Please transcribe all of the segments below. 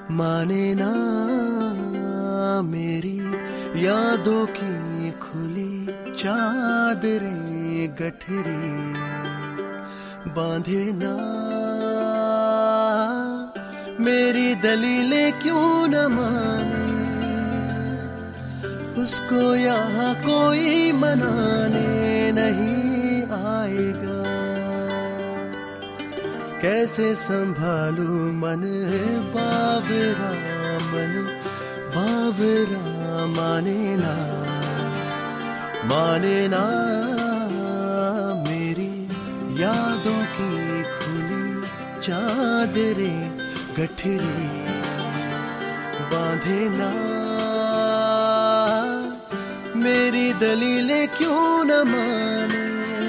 माने ना मेरी यादों की खुली चादरें गठरी, बांधे ना मेरी दलीलें क्यों न माने, उसको यहाँ कोई मनाने नहीं आएगा। कैसे संभालूं मन बावरा, मन बावरा, माने ना मेरी यादों की खुली चादरें गठरी, बांधे ना मेरी दलीलें क्यों न माने,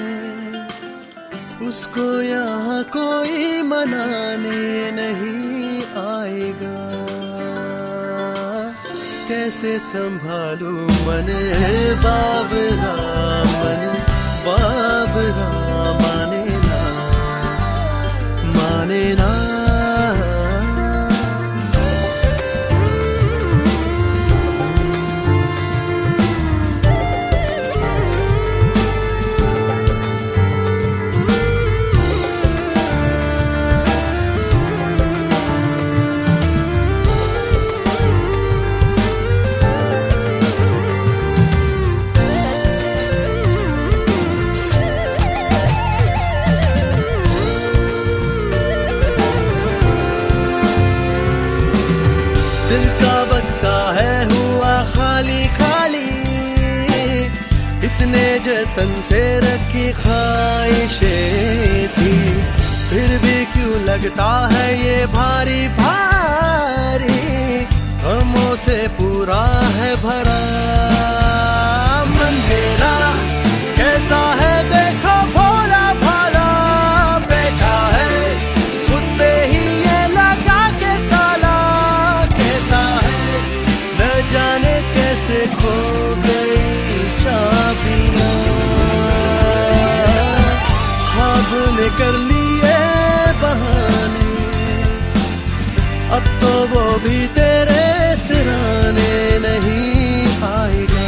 उसको यहाँ कोई मनाने नहीं आएगा। कैसे संभालूं मन बावरा, मन बावरा, माने ना दिल का बक्सा है हुआ खाली खाली, इतने जतन से रखी ख्वाहिशें थी, फिर भी क्यों लगता है ये भारी भारी, गमों से पूरा है भरा मन मेरा। कैसा है देखो भोला भाला बैठा है खुद पे ही ये लगा के ताला, कैसा है न जाने कैसे खो गई चाबियां, ख्वाब ने कर लिए बहाने, अब तो वो भी तेरे सिराने नहीं आएगा।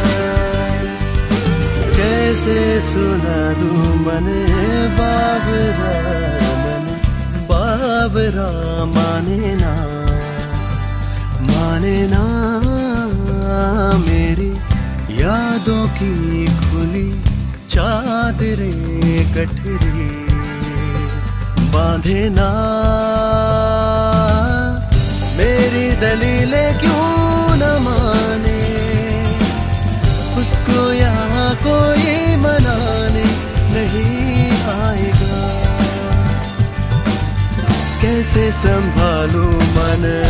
कैसे सुना दूं मन बावरा, मन बावरा, माने ना मेरी यादों की खुली चादरें गठरी, बांधे ना मेरी दलीलें क्यों न माने, उसको यहाँ कोई मनाने नहीं आएगा। कैसे संभालूं मन